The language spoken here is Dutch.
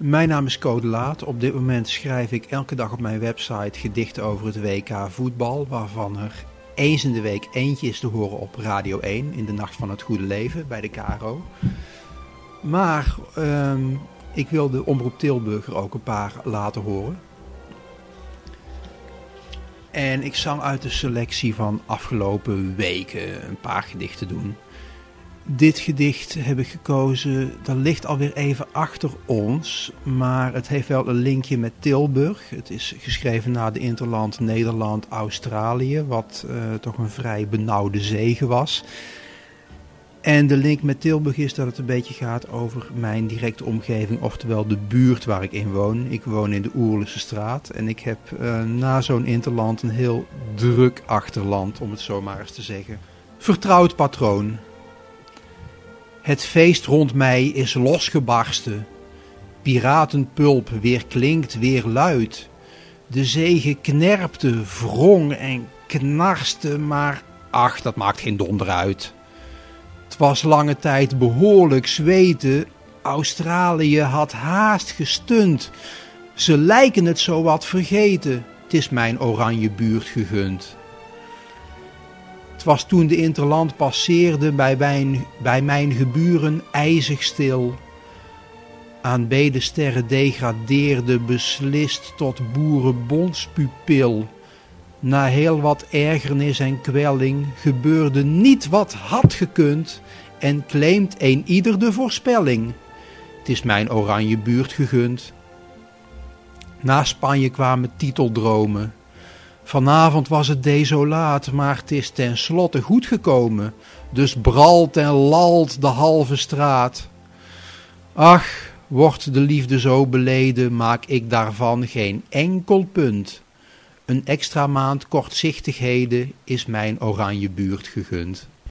Mijn naam is Code Laat. Op dit moment schrijf ik elke dag op mijn website gedichten over het WK voetbal, waarvan er eens in de week eentje is te horen op Radio 1 in de Nacht van het Goede Leven bij de KRO. Maar ik wil de Omroep Tilburg er ook een paar laten horen. En ik zal uit de selectie van afgelopen weken een paar gedichten doen. Dit gedicht heb ik gekozen, dat ligt alweer even achter ons, maar het heeft wel een linkje met Tilburg. Het is geschreven na de interland Nederland-Australië, wat toch een vrij benauwde zege was. En de link met Tilburg is dat het een beetje gaat over mijn directe omgeving, oftewel de buurt waar ik in woon. Ik woon in de Oerlense straat en ik heb na zo'n interland een heel druk achterland, om het zo maar eens te zeggen. Vertrouwd patroon. Het feest rond mij is losgebarsten. Piratenpulp weer klinkt, weer luid. De zege knerpte, wrong en knarste, maar ach, dat maakt geen donder uit. Het was lange tijd behoorlijk zweten. Australië had haast gestund. Ze lijken het zowat vergeten. Het is mijn oranje buurt gegund. Het was toen de interland passeerde bij mijn geburen ijzig stil. Aan bedesterren degradeerde beslist tot boerenbondspupil. Na heel wat ergernis en kwelling gebeurde niet wat had gekund en claimt een ieder de voorspelling. Het is mijn oranje buurt gegund. Na Spanje kwamen titeldromen. Vanavond was het desolaat, maar het is tenslotte goed gekomen. Dus bralt en lalt de halve straat. Ach, wordt de liefde zo beleden, maak ik daarvan geen enkel punt. Een extra maand kortzichtigheden is mijn oranje buurt gegund.